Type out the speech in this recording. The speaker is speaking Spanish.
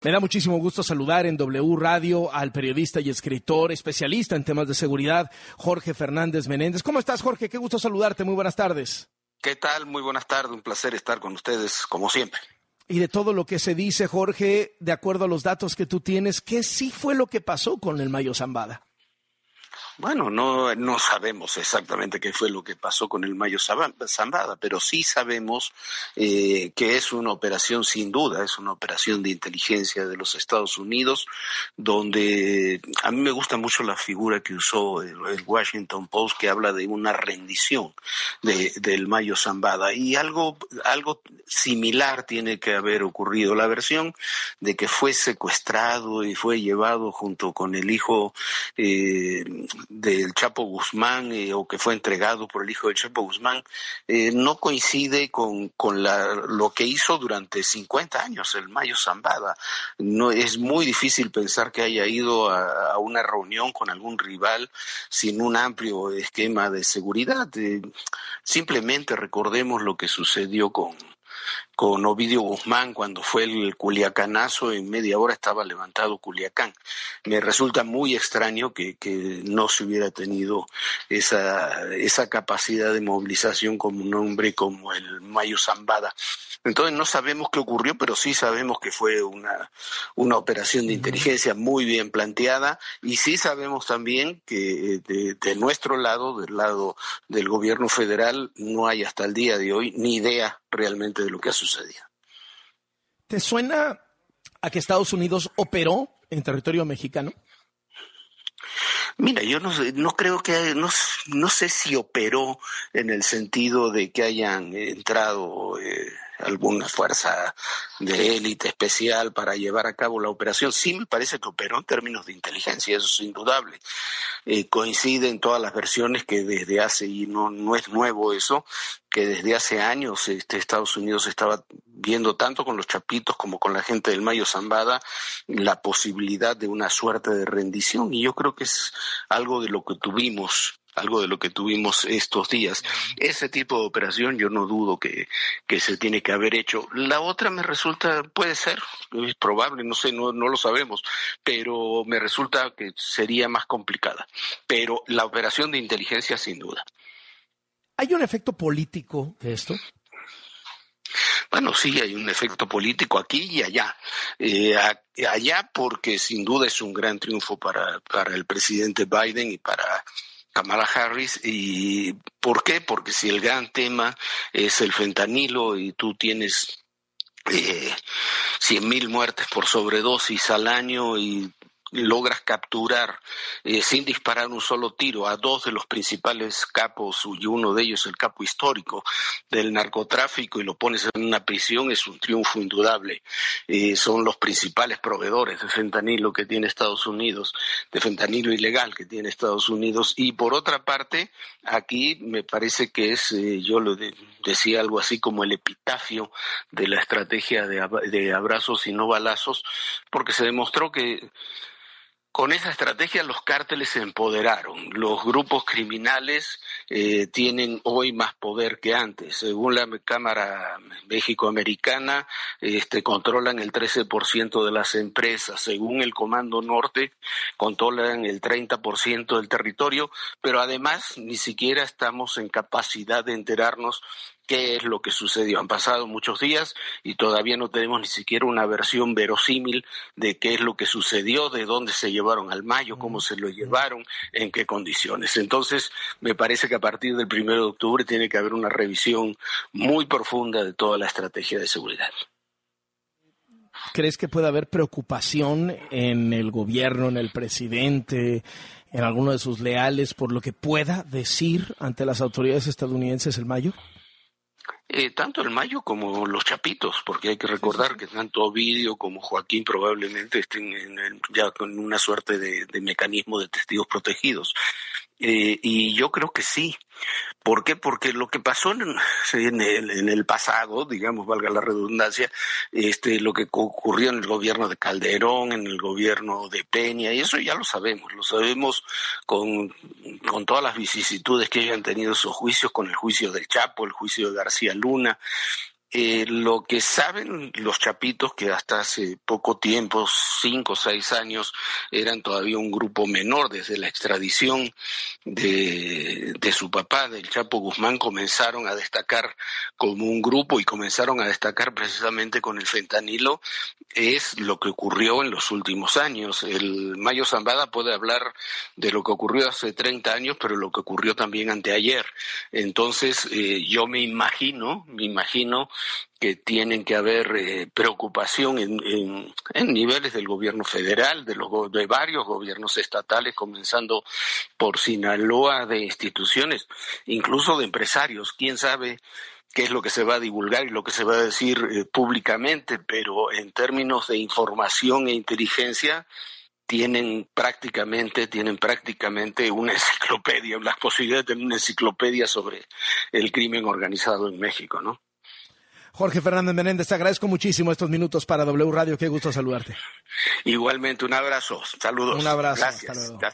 Me da muchísimo gusto saludar en W Radio al periodista y escritor, especialista en temas de seguridad, Jorge Fernández Menéndez. ¿Cómo estás, Jorge? Qué gusto saludarte. Muy buenas tardes. ¿Qué tal? Muy buenas tardes. Un placer estar con ustedes, como siempre. Y de todo lo que se dice, Jorge, de acuerdo a los datos que tú tienes, ¿qué sí fue lo que pasó con el Mayo Zambada? Bueno, no sabemos exactamente qué fue lo que pasó con el Mayo Zambada, pero sí sabemos que es una operación, sin duda, es una operación de inteligencia de los Estados Unidos, donde a mí me gusta mucho la figura que usó el Washington Post, que habla de una rendición del Mayo Zambada, y algo similar tiene que haber ocurrido. La versión de que fue secuestrado y fue llevado junto con el hijo del Chapo Guzmán, o que fue entregado por el hijo del Chapo Guzmán, no coincide con lo que hizo durante 50 años el Mayo Zambada. No, es muy difícil pensar que haya ido a una reunión con algún rival sin un amplio esquema de seguridad. Simplemente recordemos lo que sucedió con Ovidio Guzmán cuando fue el Culiacanazo. En media hora estaba levantado Culiacán. Me resulta muy extraño que no se hubiera tenido esa capacidad de movilización como un hombre como el Mayo Zambada. Entonces no sabemos qué ocurrió, pero sí sabemos que fue una operación de inteligencia muy bien planteada, y sí sabemos también que de nuestro lado, del lado del gobierno federal, no hay hasta el día de hoy ni idea realmente de lo que ha sucedido. ¿Te suena a que Estados Unidos operó en territorio mexicano? Mira, yo no creo que, no sé si operó en el sentido de que hayan entrado alguna fuerza de élite especial para llevar a cabo la operación. Sí me parece que operó en términos de inteligencia, eso es indudable. Coinciden todas las versiones que desde hace, y no es nuevo eso, que desde hace años Estados Unidos estaba viendo tanto con los chapitos como con la gente del Mayo Zambada la posibilidad de una suerte de rendición, y yo creo que es algo de lo que tuvimos estos días. Ese tipo de operación yo no dudo que se tiene que haber hecho. La otra me resulta, puede ser, es probable, no sé, no lo sabemos, pero me resulta que sería más complicada. Pero la operación de inteligencia, sin duda. ¿Hay un efecto político de esto? Bueno, sí, hay un efecto político aquí y allá. Allá porque sin duda es un gran triunfo para el presidente Biden y para Kamala Harris. ¿Y por qué? Porque si el gran tema es el fentanilo y tú tienes 100,000 muertes por sobredosis al año y logras capturar sin disparar un solo tiro a dos de los principales capos, y uno de ellos el capo histórico del narcotráfico, y lo pones en una prisión, es un triunfo indudable. Son los principales proveedores de fentanilo que tiene Estados Unidos, de fentanilo ilegal que tiene Estados Unidos. Y por otra parte, aquí me parece que es, yo lo decía algo así como el epitafio de la estrategia de abrazos y no balazos, porque se demostró que con esa estrategia los cárteles se empoderaron. Los grupos criminales tienen hoy más poder que antes. Según la Cámara México-Americana, controlan el 13% de las empresas. Según el Comando Norte, controlan el 30% del territorio, pero además ni siquiera estamos en capacidad de enterarnos qué es lo que sucedió. Han pasado muchos días y todavía no tenemos ni siquiera una versión verosímil de qué es lo que sucedió, de dónde se llevaron al Mayo, cómo se lo llevaron, en qué condiciones. Entonces, me parece que a partir del 1 de octubre tiene que haber una revisión muy profunda de toda la estrategia de seguridad. ¿Crees que puede haber preocupación en el gobierno, en el presidente, en alguno de sus leales por lo que pueda decir ante las autoridades estadounidenses el Mayo? Tanto el Mayo como los chapitos, porque hay que recordar que tanto Ovidio como Joaquín probablemente estén ya con una suerte de mecanismo de testigos protegidos. Y yo creo que sí. ¿Por qué? Porque lo que pasó en el pasado, digamos, valga la redundancia, lo que ocurrió en el gobierno de Calderón, en el gobierno de Peña, y eso ya lo sabemos con todas las vicisitudes que hayan tenido esos juicios, con el juicio del Chapo, el juicio de García Luna. Lo que saben los chapitos, que hasta hace poco tiempo, 5 o 6 años, eran todavía un grupo menor, desde la extradición de su papá, del Chapo Guzmán, comenzaron a destacar como un grupo y comenzaron a destacar precisamente con el fentanilo, es lo que ocurrió en los últimos años. El Mayo Zambada puede hablar de lo que ocurrió hace 30 años, pero lo que ocurrió también anteayer. Entonces, yo me imagino que tienen que haber preocupación en niveles del gobierno federal, de varios gobiernos estatales, comenzando por Sinaloa, de instituciones, incluso de empresarios. ¿Quién sabe qué es lo que se va a divulgar y lo que se va a decir públicamente? Pero en términos de información e inteligencia, tienen prácticamente una enciclopedia, las posibilidades de tener una enciclopedia sobre el crimen organizado en México, ¿no? Jorge Fernández Menéndez, te agradezco muchísimo estos minutos para W Radio. Qué gusto saludarte. Igualmente, un abrazo. Saludos. Un abrazo. Gracias. Hasta luego.